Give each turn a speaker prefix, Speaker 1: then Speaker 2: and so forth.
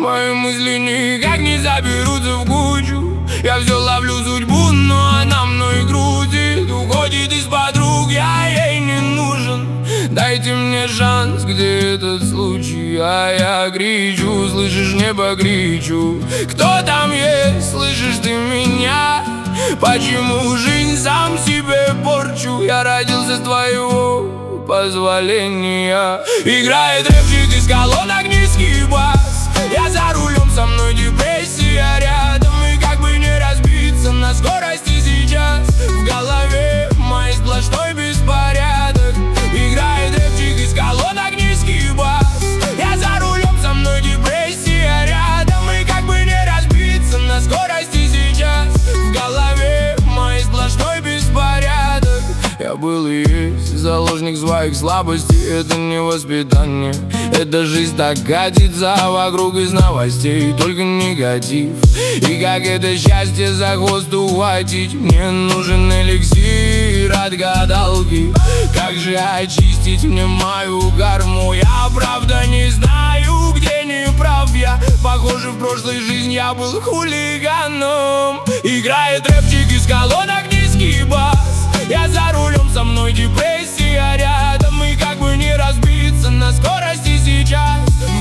Speaker 1: Мои мысли никак не заберутся в кучу. Я все ловлю судьбу, но она мной грузит. Уходит из-под рук, я ей не нужен. Дайте мне шанс, где этот случай? А я кричу, слышишь, небо кричу. Кто там есть, слышишь ты меня? Почему жизнь сам себе порчу? Я родился с твоего позволения. Играет рэпчик из колонок, низкий бас. Я за рулем, со мной депрессия рядом. И как бы не разбиться на скорости сейчас. В голове мой сплошной беспорядок. Играет рэпчик из колонок, низкий бас. Я за рулем, со мной депрессия рядом. И как бы не разбиться на скорости сейчас. В голове мой сплошной беспорядок. Я был и есть заложник своих слабостей. Это не воспитание, эта жизнь так катится вокруг из новостей. Только негатив. И как это счастье за хвост ухватить? Мне нужен эликсир от гадалки. Как же очистить мне мою карму? Я правда не знаю, где не прав я. Похоже, в прошлой жизни я был хулиганом. Играет рэпчик из колонок, низкий бас. Я за рулем, со мной депрессия рядом. И как бы не разбиться на скорости сейчас.